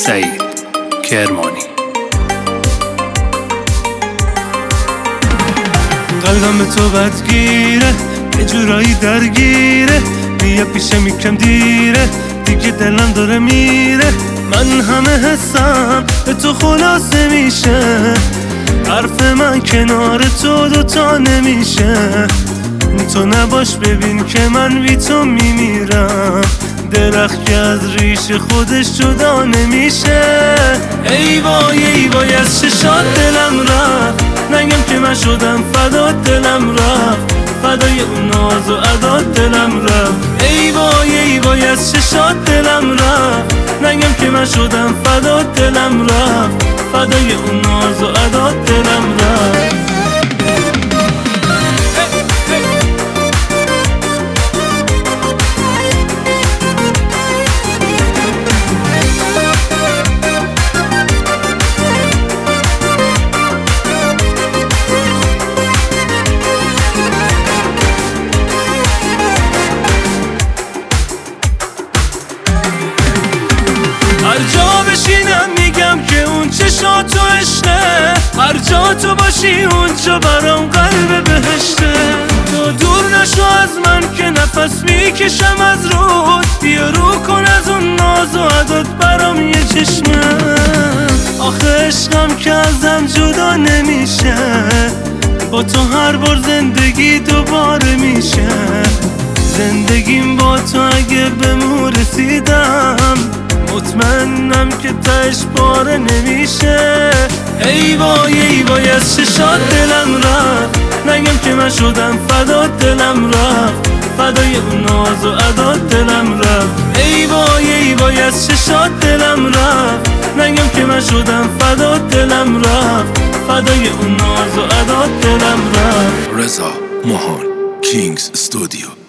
سعید کرمانی. قلبم به تو بدگیره، یه جورایی درگیره، بیا پیشم یکم دیره، دیگه دلم داره میره. من همه حسم به تو خلاصه میشه، حرف من کنار تو دوتا نمیشه. تو نباش ببین که من بی تو میمیرم، درخت که از ریشه خودش جدا نمیشه. ای وای ای وای از چشات دلم رفت، نگم که من شدم فدات دلم رفت، فدای اون ناز و عدات دلم رفت. ای وای ای وای از چشات دلم رفت، نگم که من شدم فدات دلم رفت، فدای اون ناز و عدات دلم رفت. هر جا بشینم میگم که اون چشاتو عشقه، هر جا تو باشی اونجا برام قلب بهشته. تو دور نشو از من که نفس میکشم از رود، بیا رو کن از اون ناز و عدات برام یه چشمه. آخه عشقم که ازم جدا نمیشه، با تو هر بار زندگی دوباره میشه. زندگیم با تو اگه به مو رسیدم، مطمئنم که تهش پاره نمیشه. ای وای ای وای از چشات دلم رفت، نگم که من شدم فدات دلم رفت، فدای اون ناز و عدات دلم رفت. ای وای ای وای از چشات دلم رفت، نگم که من شدم فدات دلم رفت، فدای اون ناز و عدات دلم رفت. رضا ماهان کینگز استودیو.